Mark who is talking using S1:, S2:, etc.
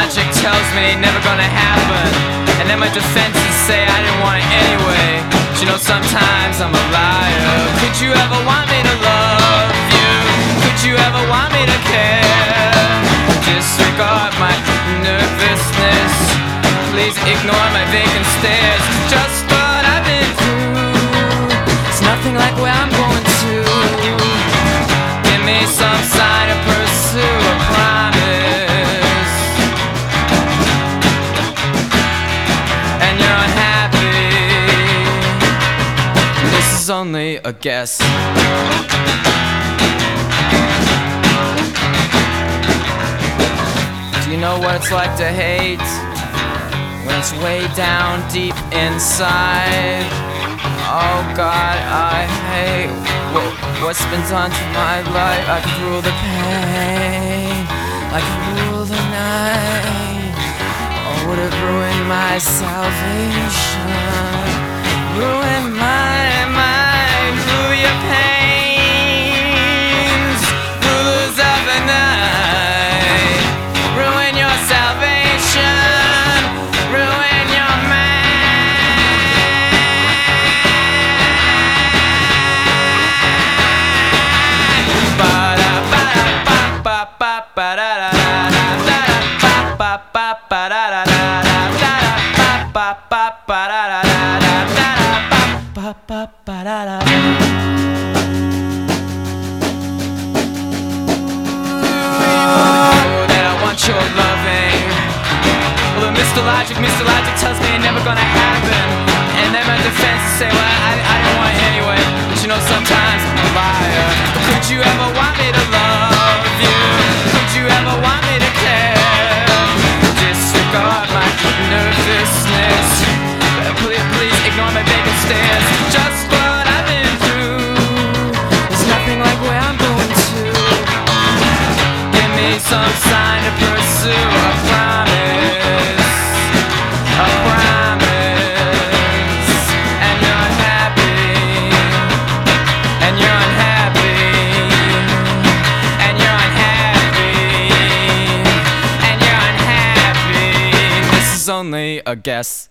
S1: logic tells me never gonna happen, and then my defenses say I didn't want it anyway. But you know, sometimes I'm a liar. Could you ever want me to love you? Could you ever want me to care? Disregard my nervousness, please ignore my vacant stares. Just what I've been through, it's nothing like where I'm going to. Give me some sign to pursue a promise, and you're unhappy. This is only a guess. Do you know what it's like to hate when it's way down deep inside? Oh God, I hate what's been done to my life. I could rule the pain, I could rule the night. Or would it ruin my salvation? Ruin my mind, rule your pains, rulers of the night. Ruin your salvation, ruin your mind. That I want your loving. Well, Mr. Logic tells me it's never gonna happen, and then my defenses say, well, I didn't want it anyway. But you know, sometimes I'm a liar. Could you ever want me to love you? Could you ever want me to care? Disregard my nervousness, please ignore my vacant stares. Just what I've been through, there's nothing like where I'm going to. Give me some sign to pursue a promise, a promise. And you're unhappy, and you're unhappy, and you're unhappy, and you're unhappy. This is only a guess.